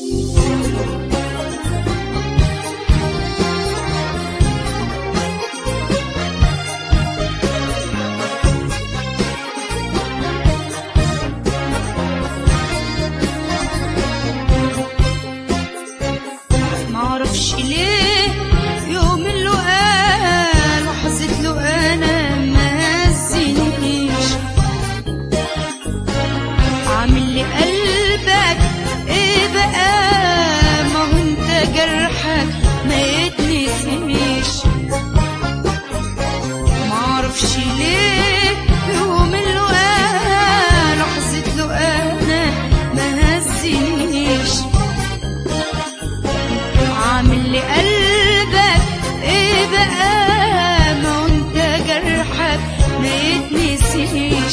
معرفش ليه يوم اللقاء لحظة له أنا ما هزنيش، عامل لي قلبك إيه بقى؟ ما هو أنت جرحك ما يتنسيش. معرفش ليه يوم اللقاء لحظة له أنا ما هزنيش، عامل لي قلبك ايه بقى؟ ما هو انت جرحك ما يتنسيش.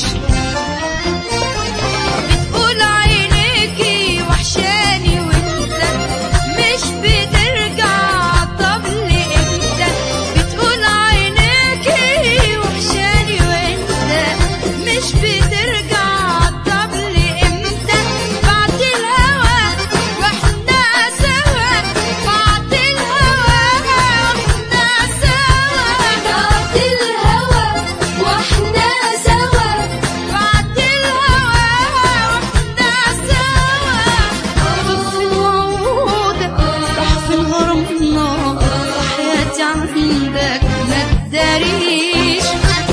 بتقول عينيكي وحشاني وانت مش بترجع، طب لامتى؟ بتقول عينيكي وحشاني وانت مش بترجع، طب لامتى؟ بعد الهوى واحنا سوا، بعد الهوى واحنا سوا، بعد الهوى واحنا سوا، بعد الهوى واحنا سوا. طفي وعودك راح في غرامنا، وحياتي عندك ما تداريش.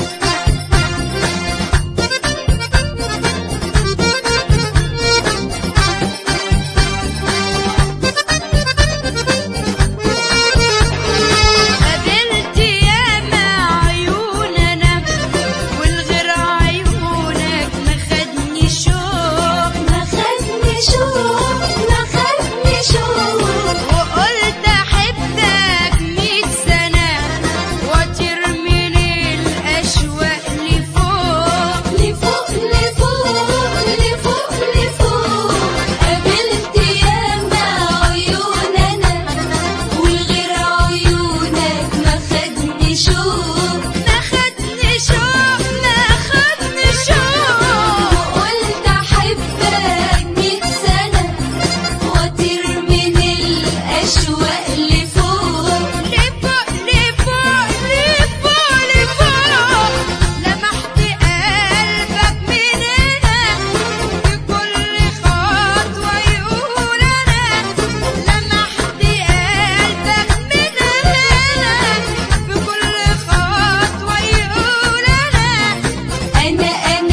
قابلت ياما عيوننا والغير عيونك ما خدني شوق، ما خدني شوق، ما خدني شوق، وقلت احبك 100 سنة واطير من الاشواق لفوق. لفوق لفوق لفوق لفوق. قابلت ياما عيوننا والغير عيونك ما خدني شوق، ما خدني شوق، ما خدني شوق، وقلت احبك 100 سنة واطير من الاشواق لفوق. لفوق لفوق لفوق لفوق. لمحت قلبك من هنا في كل خطوة يقول أنا، لمحت قلبك من هنا في كل خطوة يقول أنا،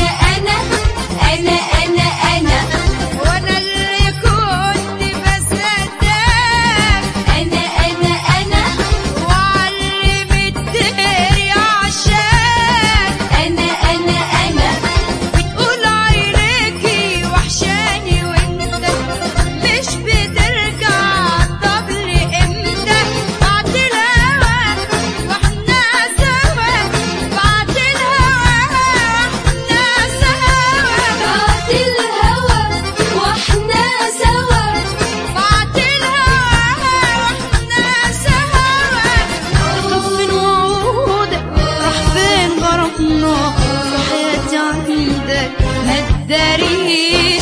أنا وأنا اللي كنت بصدقك، أنا وعلمت تهري عشاك. أنا بتقول عينيكي وحشاني وانت مش بترجع، طب لامتى؟ بعد الهوى واحنا سوا، بعد الهوى واحنا سوا، بعد الهوى واحنا سوا، بعد الهوى واحنا سوا. طفي وعودك راح فين غرامنا، وحياتي عندك ما تداريش.